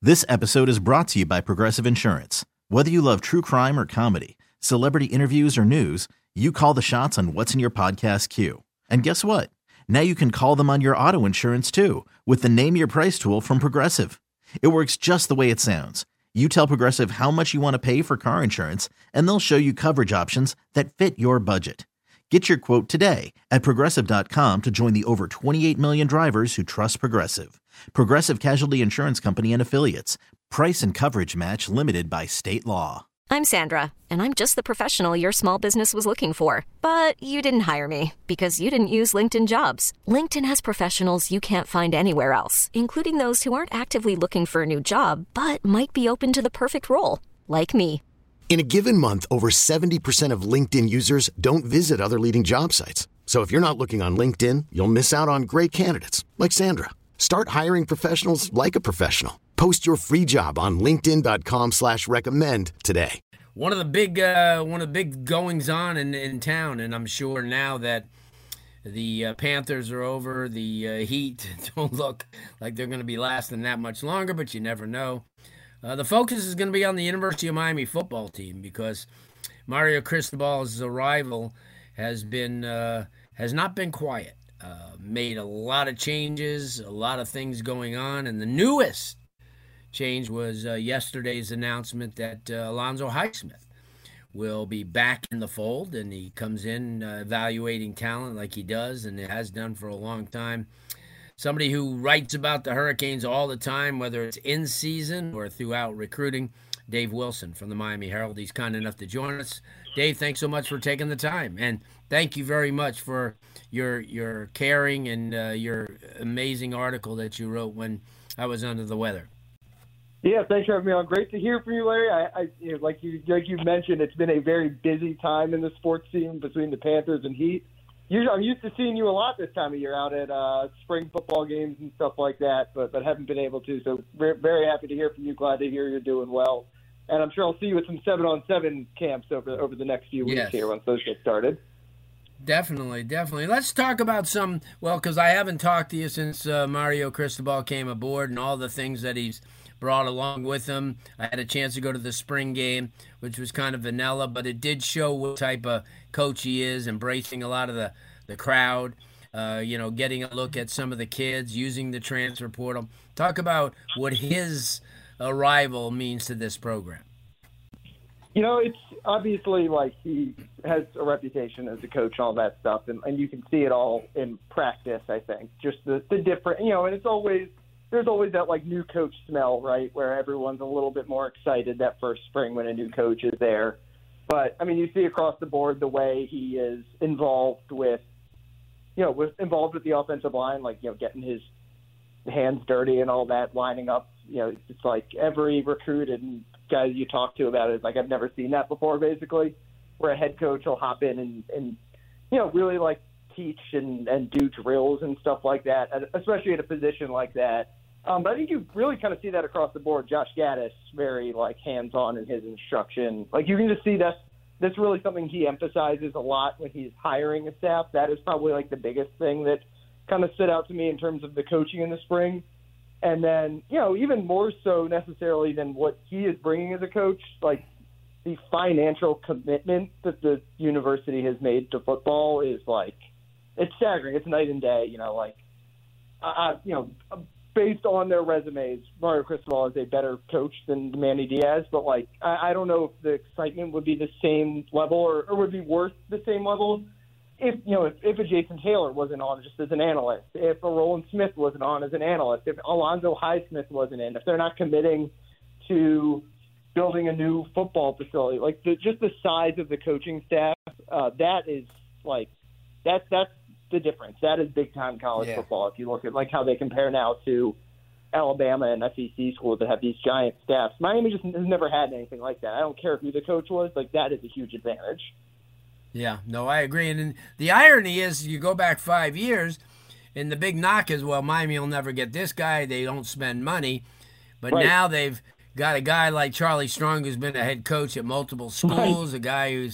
This episode is brought to you by Progressive Insurance. Whether you love true crime or comedy, celebrity interviews or news, you call the shots on what's in your podcast queue. And guess what? Now you can call them on your auto insurance too with the Name Your Price tool from Progressive. It works just the way it sounds. You tell Progressive how much you want to pay for car insurance, and they'll show you coverage options that fit your budget. Get your quote today at Progressive.com to join the over 28 million drivers who trust Progressive. Progressive Casualty Insurance Company and Affiliates. Price and coverage match limited by state law. I'm Sandra, and I'm just the professional your small business was looking for. But you didn't hire me because you didn't use LinkedIn Jobs. LinkedIn has professionals you can't find anywhere else, including those who aren't actively looking for a new job, but might be open to the perfect role, like me. In a given month, over 70% of LinkedIn users don't visit other leading job sites. So if you're not looking on LinkedIn, you'll miss out on great candidates like Sandra. Start hiring professionals like a professional. Post your free job on linkedin.com/recommend today. One of the big goings on in town, and I'm sure now that the Panthers are over, the Heat don't look like they're going to be lasting that much longer, but you never know. The focus is going to be on the University of Miami football team because Mario Cristobal's arrival has not been quiet. Made a lot of changes, a lot of things going on, and the newest change was yesterday's announcement that Alonzo Highsmith will be back in the fold, and he comes in evaluating talent like he does and has done for a long time. Somebody who writes about the Hurricanes all the time, whether it's in season or throughout recruiting, Dave Wilson from the Miami Herald. He's kind enough to join us. Dave, thanks so much for taking the time, and thank you very much for your caring and your amazing article that you wrote when I was under the weather. Yeah, thanks for having me on. Great to hear from you, Larry. Like you mentioned, it's been a very busy time in the sports scene between the Panthers and Heat. I'm used to seeing you a lot this time of year out at spring football games and stuff like that, but haven't been able to. So very happy to hear from you. Glad to hear you're doing well. And I'm sure I'll see you at some 7-on-7 camps over the next few weeks here once those get started. Definitely. Let's talk about because I haven't talked to you since Mario Cristobal came aboard and all the things that he's brought along with him. I had a chance to go to the spring game, which was kind of vanilla, but it did show what type of coach he is, embracing a lot of the crowd, getting a look at some of the kids, using the transfer portal. Talk about what his arrival means to this program. It's obviously like he has a reputation as a coach and all that stuff, and you can see it all in practice, I think. Just the different, and there's always that like new coach smell, right, where everyone's a little bit more excited that first spring when a new coach is there. But, you see across the board the way he is involved with the offensive line, like, getting his hands dirty and all that, lining up. It's like every recruit and guys you talk to about it, like, I've never seen that before, basically, where a head coach will hop in and really, like, teach and do drills and stuff like that, especially at a position like that. But I think you really kind of see that across the board. Josh Gaddis, very, like, hands-on in his instruction. Like, you can just see that's really something he emphasizes a lot when he's hiring a staff. That is probably, like, the biggest thing that kind of stood out to me in terms of the coaching in the spring. And then, even more so necessarily than what he is bringing as a coach, like, the financial commitment that the university has made to football is, like, it's staggering. It's night and day, based on their resumes, Mario Cristobal is a better coach than Manny Diaz, but, like, I don't know if the excitement would be the same level or would be worth the same level if a Jason Taylor wasn't on just as an analyst, if a Roland Smith wasn't on as an analyst, if Alonzo Highsmith wasn't in, if they're not committing to building a new football facility, like just the size of the coaching staff, that is like that's the difference. That is big time college football. If you look at like how they compare now to Alabama and SEC schools that have these giant staffs, Miami just has never had anything like that. I don't care who the coach was, like that is a huge advantage. Yeah, no, I agree. And the irony is you go back 5 years, and the big knock is, well, Miami will never get this guy. They don't spend money. But now they've got a guy like Charlie Strong who's been a head coach at multiple schools, a guy who's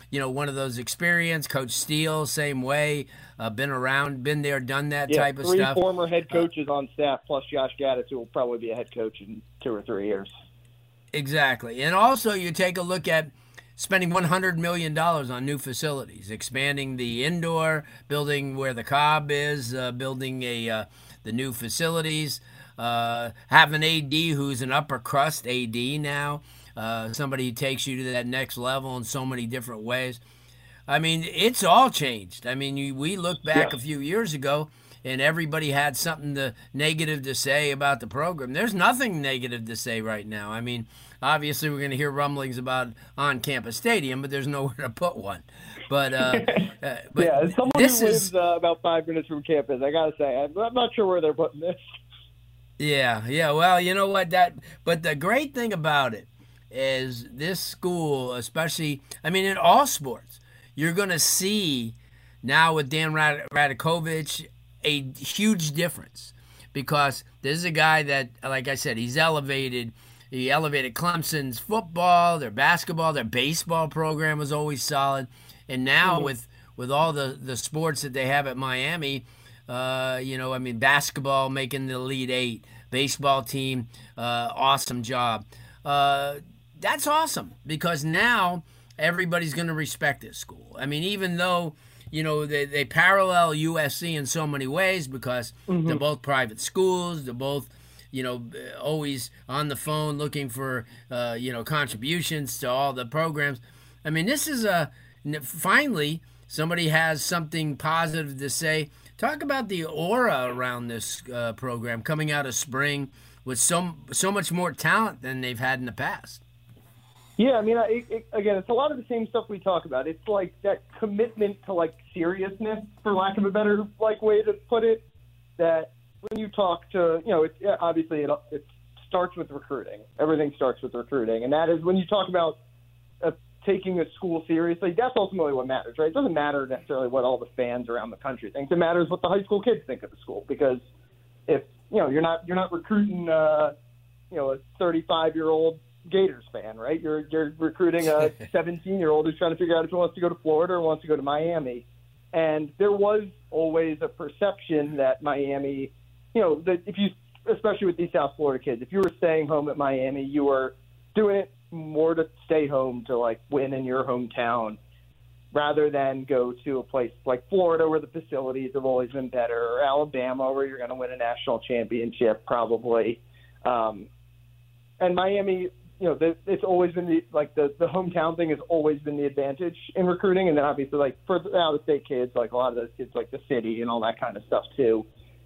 one of those experienced. Coach Steele, same way, been around, been there, done that type of three stuff. Former head coaches on staff, plus Josh Gaddis, who will probably be a head coach in 2 or 3 years. Exactly. And also you take a look at spending $100 million on new facilities, expanding the indoor, building where the Cobb is, building the new facilities, have an AD who's an upper crust AD now, somebody who takes you to that next level in so many different ways. I mean, it's all changed. I mean, we look back a few years ago, and everybody had something negative to say about the program. There's nothing negative to say right now. I mean, obviously we're going to hear rumblings about on-campus stadium, but there's nowhere to put one. But as someone who lives about 5 minutes from campus, I got to say, I'm not sure where they're putting this. Yeah. Well, you know what? But the great thing about it is this school, especially, I mean, in all sports, you're going to see now with Dan Radakovich a huge difference, because this is a guy that, like I said, he elevated Clemson's football, their basketball, their baseball program was always solid. And now with all the sports that they have at Miami, basketball making the Elite Eight, baseball team, awesome job. That's awesome, because now everybody's going to respect this school. I mean, even though, they parallel USC in so many ways, because they're both private schools, they're both, always on the phone looking for, contributions to all the programs. I mean, this is finally somebody has something positive to say. Talk about the aura around this program coming out of spring with so much more talent than they've had in the past. Yeah, I mean, again, it's a lot of the same stuff we talk about. It's like that commitment to seriousness, for lack of a better way to put it. That when you talk to, obviously it starts with recruiting. Everything starts with recruiting, and that is when you talk about taking a school seriously. That's ultimately what matters, right? It doesn't matter necessarily what all the fans around the country think. It matters what the high school kids think of the school, because if you're not recruiting a 35-year-old Gators fan, right? You're recruiting a 17-year-old who's trying to figure out if he wants to go to Florida or wants to go to Miami. And there was always a perception that Miami, that if you, especially with these South Florida kids, if you were staying home at Miami, you were doing it more to stay home to win in your hometown, rather than go to a place like Florida where the facilities have always been better, or Alabama where you're going to win a national championship probably. And Miami, it's always been the hometown thing has always been the advantage in recruiting. And then obviously for the out-of-state kids, a lot of those kids the city and all that kind of stuff too.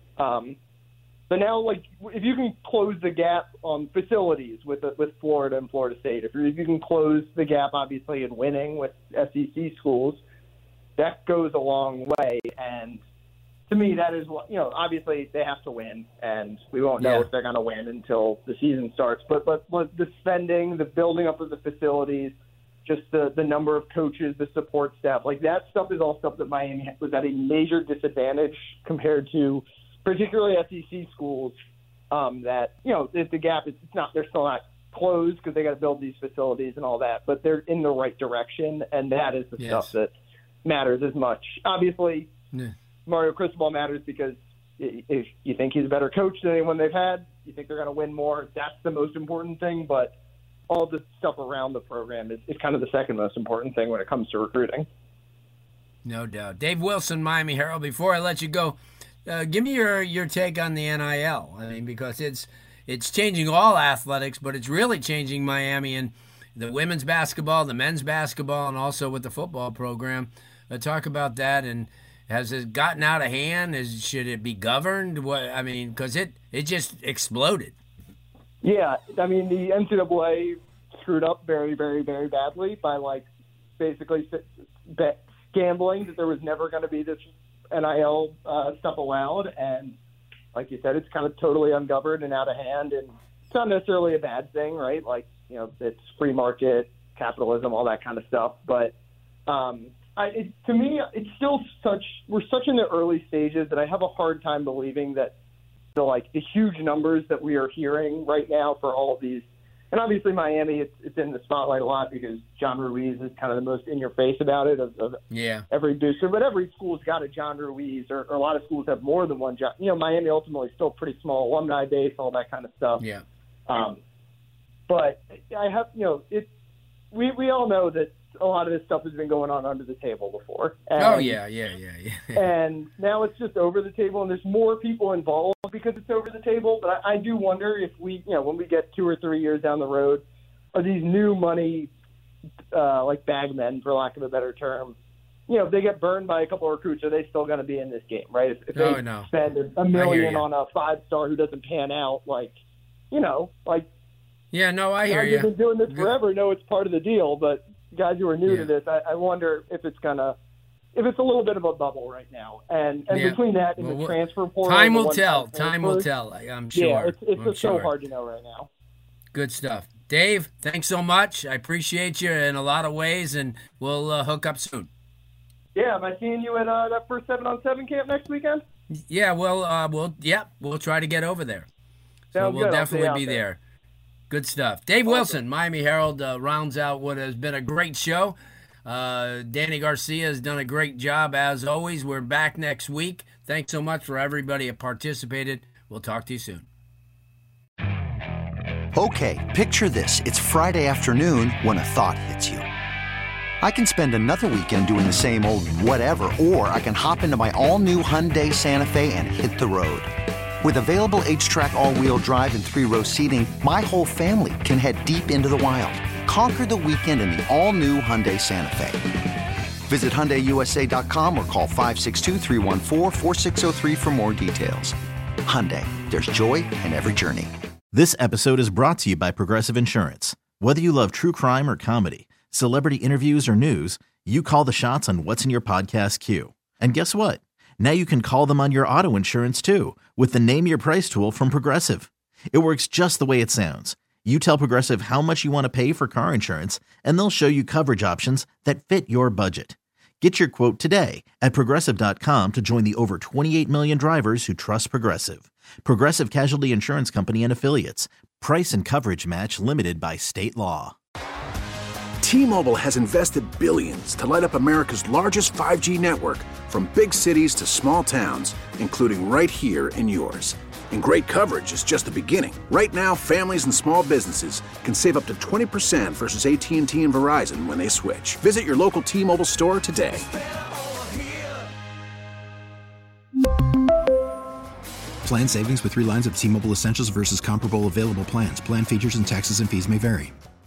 But now, if you can close the gap on facilities with Florida and Florida State, if you can close the gap, obviously, in winning with SEC schools, that goes a long way. And to me, that is obviously they have to win, and we won't know if they're going to win until the season starts. But the spending, the building up of the facilities, just the number of coaches, the support staff, that stuff is all stuff that Miami was at a major disadvantage compared to particularly SEC schools, that, if the gap is they're still not closed because they got to build these facilities and all that, but they're in the right direction. And that is the stuff that matters as much. Obviously, Mario Cristobal matters because if you think he's a better coach than anyone they've had, you think they're going to win more. That's the most important thing. But all the stuff around the program is kind of the second most important thing when it comes to recruiting. No doubt. Dave Wilson, Miami Herald. Before I let you go, give me your take on the NIL. I mean, because it's changing all athletics, but it's really changing Miami and the women's basketball, the men's basketball, and also with the football program. Talk about that, and has it gotten out of hand? Should it be governed? Because it just exploded. Yeah, I mean, the NCAA screwed up very, very, very badly by basically gambling that there was never going to be this NIL stuff allowed, and like you said, it's kind of totally ungoverned and out of hand, and it's not necessarily a bad thing, right? It's free market capitalism, all that kind of stuff. But to me, it's still we're such in the early stages that I have a hard time believing that the huge numbers that we are hearing right now for all of these And obviously Miami, it's in the spotlight a lot because John Ruiz is kind of the most in your face about it of every booster. But every school's got a John Ruiz, or a lot of schools have more than one John. Miami ultimately is still pretty small, alumni base, all that kind of stuff. Yeah. But I have, we all know that a lot of this stuff has been going on under the table before. And, yeah. And now it's just over the table, and there's more people involved because it's over the table. But I do wonder if we, when we get 2 or 3 years down the road, are these new money, like bagmen, for lack of a better term, if they get burned by a couple of recruits, are they still going to be in this game, right? If they spend $1 million on a 5-star who doesn't pan out, Yeah, no, I hear you. You've been doing this forever, know it's part of the deal, but guys who are new to this, I wonder if it's a little bit of a bubble right now. And between that and the transfer portal, time will tell. Time will tell. I'm sure. Yeah, it's so hard to know right now. Good stuff, Dave. Thanks so much. I appreciate you in a lot of ways, and we'll hook up soon. Yeah, am I seeing you at that first 7-on-7 camp next weekend? Yeah, we'll try to get over there. So we'll definitely be there. Good stuff. Dave Wilson, Miami Herald, rounds out what has been a great show. Danny Garcia has done a great job, as always. We're back next week. Thanks so much for everybody that participated. We'll talk to you soon. Okay, picture this. It's Friday afternoon when a thought hits you. I can spend another weekend doing the same old whatever, or I can hop into my all-new Hyundai Santa Fe and hit the road. With available H-Track all-wheel drive and 3-row seating, my whole family can head deep into the wild. Conquer the weekend in the all-new Hyundai Santa Fe. Visit HyundaiUSA.com or call 562-314-4603 for more details. Hyundai, there's joy in every journey. This episode is brought to you by Progressive Insurance. Whether you love true crime or comedy, celebrity interviews or news, you call the shots on what's in your podcast queue. And guess what? Now you can call them on your auto insurance too with the Name Your Price tool from Progressive. It works just the way it sounds. You tell Progressive how much you want to pay for car insurance, and they'll show you coverage options that fit your budget. Get your quote today at Progressive.com to join the over 28 million drivers who trust Progressive. Progressive Casualty Insurance Company and Affiliates. Price and coverage match limited by state law. T-Mobile has invested billions to light up America's largest 5G network, from big cities to small towns, including right here in yours. And great coverage is just the beginning. Right now, families and small businesses can save up to 20% versus AT&T and Verizon when they switch. Visit your local T-Mobile store today. Plan savings with 3 lines of T-Mobile Essentials versus comparable available plans. Plan features and taxes and fees may vary.